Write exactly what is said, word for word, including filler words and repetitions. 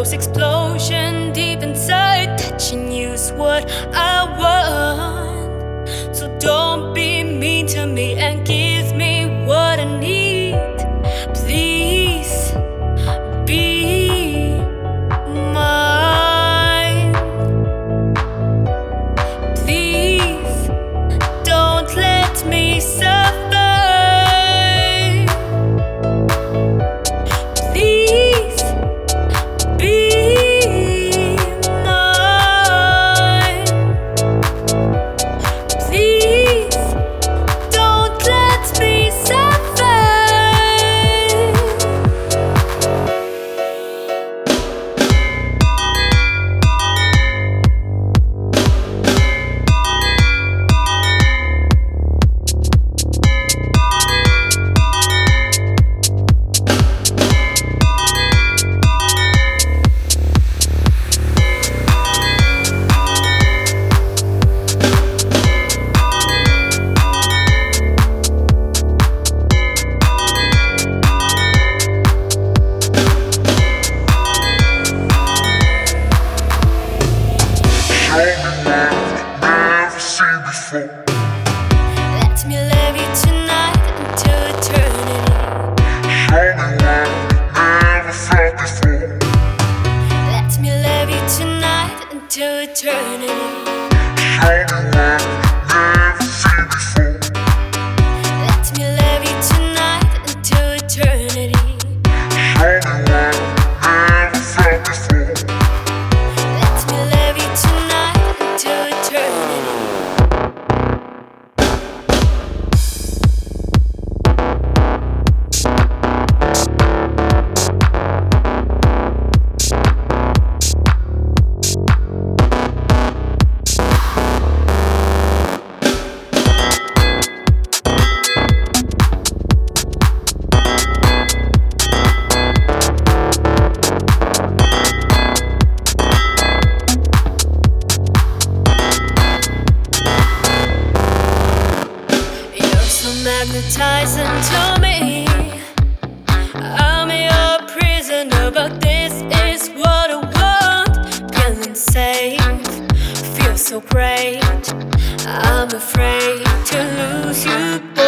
close explosion deep inside. Touching you's what I want. So don't be mean to me and give me what I need. Please be mine. Please don't let me suffer. Please be mine. Please don't let me suffer. Let me love you tonight into eternity. Show me what I've never felt before. Let me love you tonight into eternity. Show me what I've never seen before. Let me love you tonight into eternity. Show me what I've never felt before. Let me love you tonight into eternity. Magnetizing to me, I'm your prisoner, but this is what I want. Feeling safe, feel so great. I'm afraid to lose you.